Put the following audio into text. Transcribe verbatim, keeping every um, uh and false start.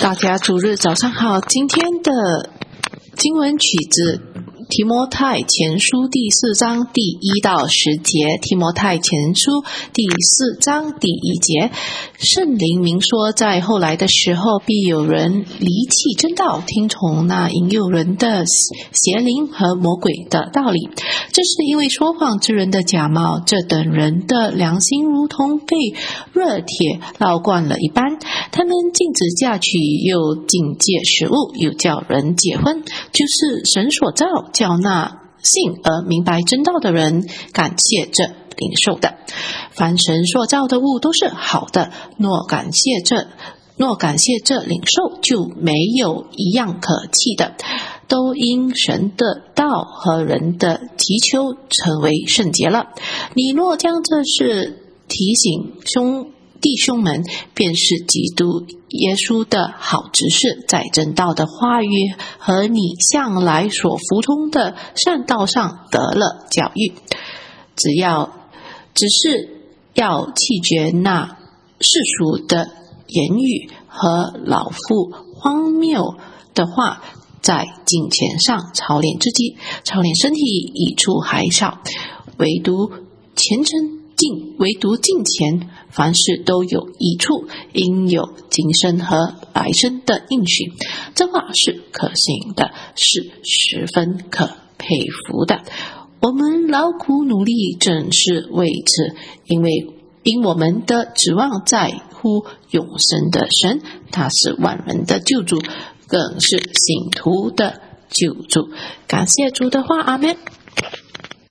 大家主日早上好，今天的经文曲子提摩太前书第四章第一到十节。提摩太前书第四章第一节，圣灵明说，在后来的时候必有人离弃真道，听从那引诱人的邪灵和魔鬼的道理。这是因为说谎之人的假冒，这等人的良心如同被热铁烙惯了一般。他们禁止嫁娶，又禁戒食物，又叫人结婚，就是神所造，叫那信而明白真道的人感谢这领受的。凡神所造的物都是好的，若感谢这若感谢这领受，就没有一样可弃的，都因神的道和人的祈求成为圣洁了。你若将这事提醒兄弟兄们，便是基督耶稣的好执事，在真道的话语和你向来所服从的善道上得了教育。只要只是要弃绝那世俗的言语和老妇荒谬的话，在敬虔上操练自己，操练身体益处还少，唯独虔诚敬唯独敬虔，凡事都有益处，应有今生和来生的应许。这话是可信的，是十分可佩服的。我们劳苦努力，正是为此，因为因我们的指望在乎永生的神，他是万人的救主，更是信徒的救主。感谢主的话，阿们。